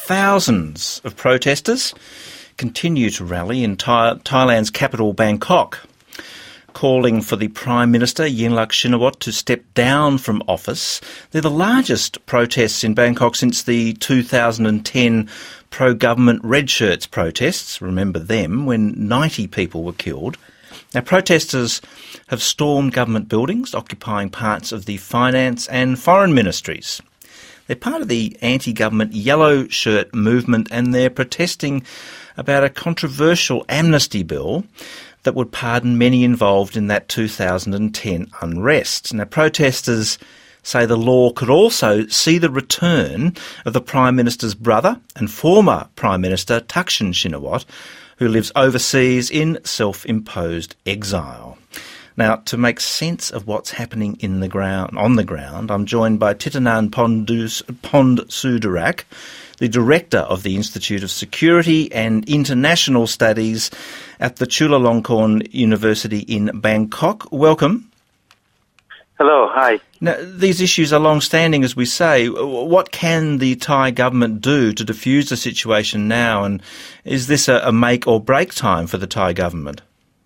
Thousands of protesters continue to rally in Thailand's capital, Bangkok, calling for the Prime Minister, Yingluck Shinawatra, to step down from office. They're the largest protests in Bangkok since the 2010 pro-government Red Shirts protests, remember them, when 90 people were killed. Now, protesters have stormed government buildings, occupying parts of the finance and foreign ministries. They're part of the anti-government Yellow Shirt movement, and they're protesting about a controversial amnesty bill that would pardon many involved in that 2010 unrest. Now, protesters say the law could also see the return of the Prime Minister's brother and former Prime Minister Thaksin Shinawatra, who lives overseas in self-imposed exile. Now, to make sense of what's happening on the ground, I'm joined by Thitinan Pongsudhirak, the Director of the Institute of Security and International Studies at the Chulalongkorn University in Bangkok. Welcome. Hello, hi. Now, these issues are long-standing, as we say. What can the Thai government do to defuse the situation now, and is this a make-or-break time for the Thai government?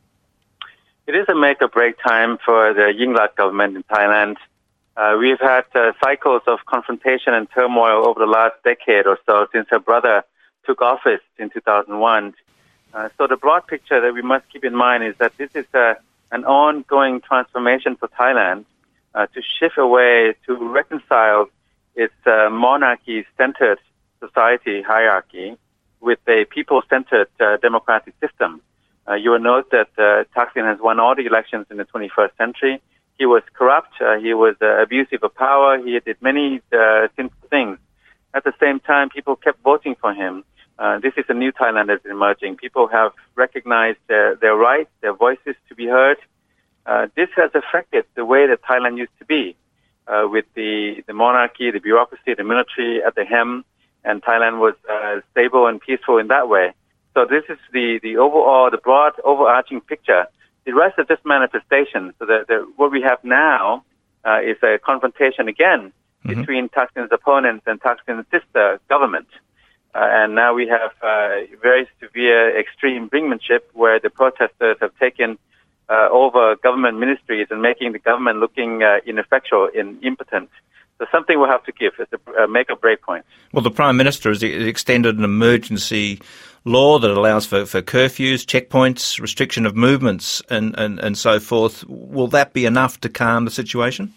It is a make-or-break time for the Yingluck government in Thailand. We've had cycles of confrontation and turmoil over the last decade or so since her brother took office in 2001. So the broad picture that we must keep in mind is that this is an ongoing transformation for Thailand to shift away, to reconcile its monarchy-centered society hierarchy with a people-centered democratic system. You will note that Thaksin has won all the elections in the 21st century. He was corrupt. He was abusive of power. He did many sinful things. At the same time, people kept voting for him. This is a new Thailand that's emerging. People have recognized their rights, their voices to be heard. This has affected the way that Thailand used to be, with the monarchy, the bureaucracy, the military at the helm, and Thailand was stable and peaceful in that way. So this is the overall, the broad overarching picture. The rest is just manifestation. So what we have now is a confrontation again between Thaksin's opponents and Thaksin's sister government. And now we have very severe extreme brinkmanship where the protesters have taken over government ministries and making the government looking ineffectual and impotent. So something we'll have to give as a make-or-break point. Well, the Prime Minister has extended an emergency law that allows for curfews, checkpoints, restriction of movements and so forth. Will that be enough to calm the situation?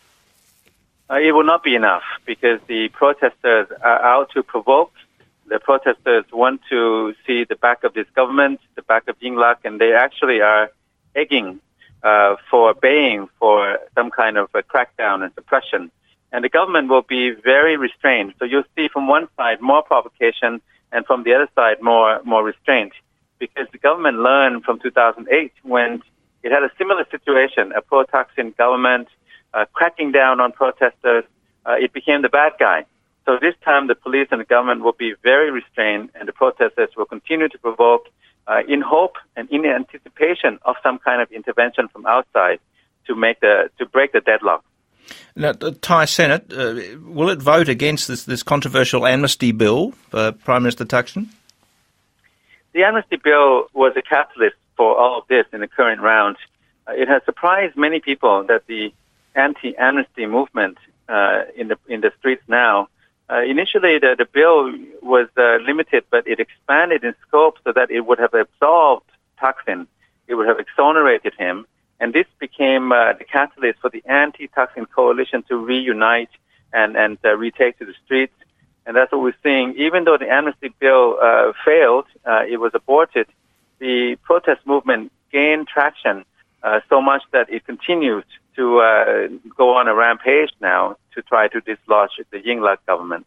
It will not be enough because the protesters are out to provoke. The protesters want to see the back of this government, the back of Yingluck, and they actually are begging baying for some kind of a crackdown and suppression. And the government will be very restrained. So you'll see from one side more provocation and from the other side more restraint. Because the government learned from 2008 when it had a similar situation, a pro-Thaksin government cracking down on protesters, it became the bad guy. So this time the police and the government will be very restrained and the protesters will continue to provoke in hope and in anticipation of some kind of intervention from outside to break the deadlock. Now, the Thai Senate, will it vote against this controversial amnesty bill, Prime Minister Thaksin? The amnesty bill was a catalyst for all of this in the current round. It has surprised many people that the anti-amnesty movement in the streets now, initially the bill was limited, but it expanded in scope so that it would have absolved Thaksin. It would have exonerated him. And this became the catalyst for the anti-Thaksin coalition to reunite and retake to the streets. And that's what we're seeing. Even though the amnesty bill failed, it was aborted, the protest movement gained traction so much that it continues to go on a rampage now to try to dislodge the Yingluck government.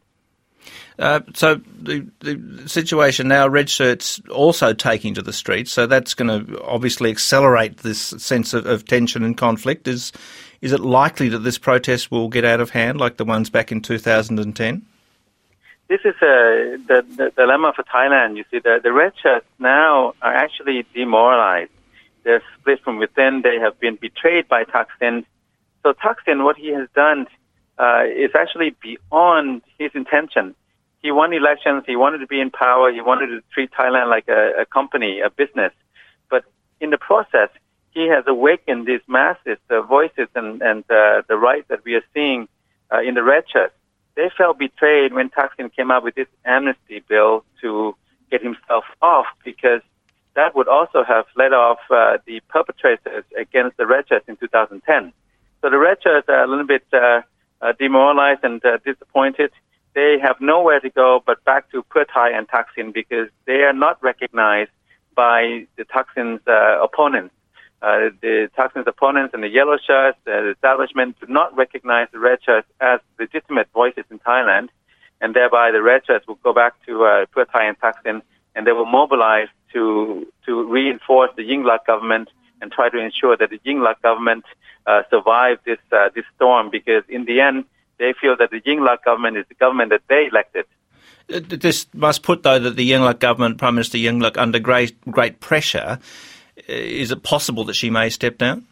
So the situation now, Red Shirts also taking to the streets, so that's going to obviously accelerate this sense of tension and conflict. Is it likely that this protest will get out of hand like the ones back in 2010? This is the dilemma for Thailand. You see, the Red Shirts now are actually demoralized. They're split from within. They have been betrayed by Thaksin. So Thaksin, what he has done is actually beyond his intention. he won elections, he wanted to be in power, he wanted to treat Thailand like a company, a business. But in the process, he has awakened these masses, the voices and the rights that we are seeing in the red shirts. They felt betrayed when Thaksin came up with this amnesty bill to get himself off, because that would also have led off the perpetrators against the red shirts in 2010. So the red shirts are a little bit demoralized and disappointed. They have nowhere to go but back to Pheu Thai and Thaksin, because they are not recognized by the Thaksin's opponents. The Thaksin's opponents and the yellow shirts, the establishment, do not recognize the red shirts as legitimate voices in Thailand, and thereby the red shirts will go back to Pheu Thai and Thaksin, and they will mobilize to reinforce the Yingluck government and try to ensure that the Yingluck government survive this storm, because in the end, they feel that the Yingluck government is the government that they elected. This must put, though, that the Yingluck government, Prime Minister Yingluck, under great pressure. Is it possible that she may step down?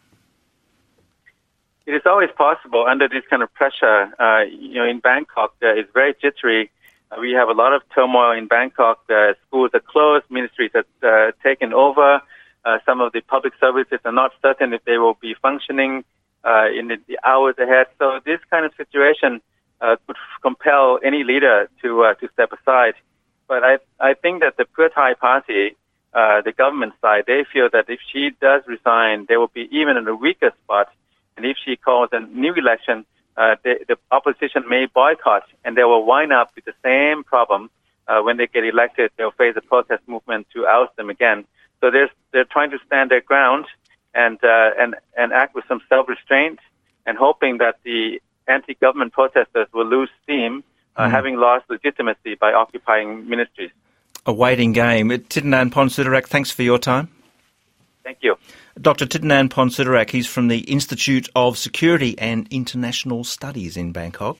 It is always possible under this kind of pressure. In Bangkok, it's very jittery. We have a lot of turmoil in Bangkok. Schools are closed, ministries are taken over. Some of the public services are not certain if they will be functioning in the hours ahead. So this kind of situation could compel any leader to step aside. But I think that the Pheu Thai party, the government side, they feel that if she does resign, they will be even in a weaker spot. And if she calls a new election, the opposition may boycott, and they will wind up with the same problem. When they get elected, they'll face a protest movement to oust them again. So they're trying to stand their ground and act with some self-restraint, and hoping that the anti-government protesters will lose steam, having lost legitimacy by occupying ministries. A waiting game. Thitinan Pongsudhirak, thanks for your time. Thank you. Dr. Thitinan Pongsudhirak, he's from the Institute of Security and International Studies in Bangkok.